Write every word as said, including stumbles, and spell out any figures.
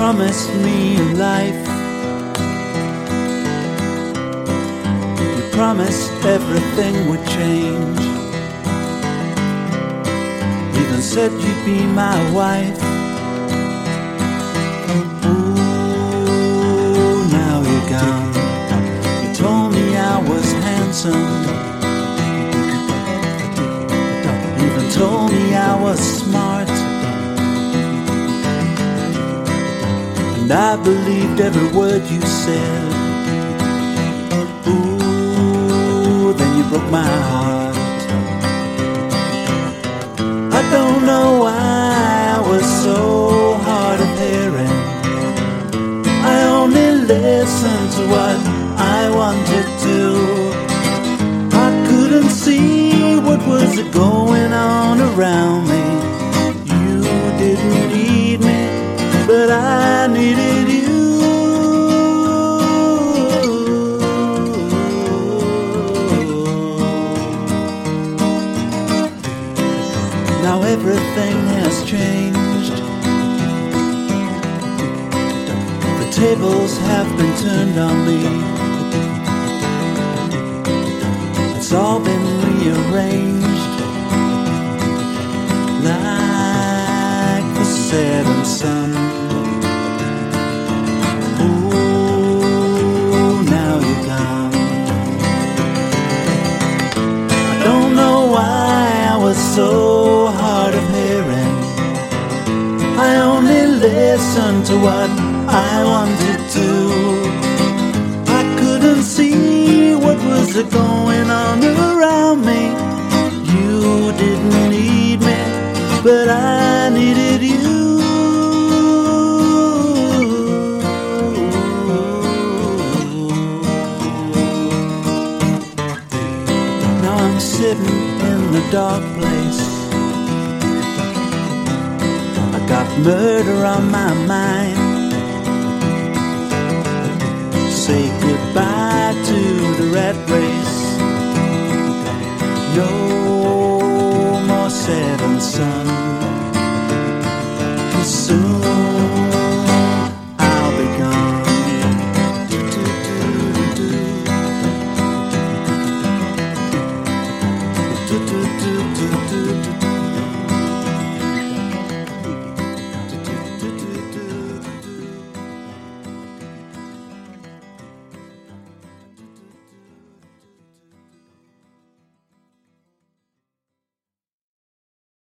promised me a life. You promised everything would change. Even said you'd be my wife. Ooh, now you're gone. You told me I was handsome. Even told me I was smart. And I believed every word you said. Ooh, then you broke my heart. I don't know why I was so hard of hearing. I only listened to what I wanted to. I couldn't see what was going on around me. You didn't need me, but I needed you. Now everything has changed. The tables have been turned on me. It's all been rearranged, like the setting sun. Ooh, now you're gone. I don't know why I was so hard of hearing. I only listened to what I wanted to. I couldn't see what was going on around me. You didn't need me, but I needed you. Now I'm sitting in the dark place. I got murder on my mind. Say goodbye to the rat race. No more setting sun. Soon I'll be gone. Do, do, do, do. Do, do, do, do, do, do.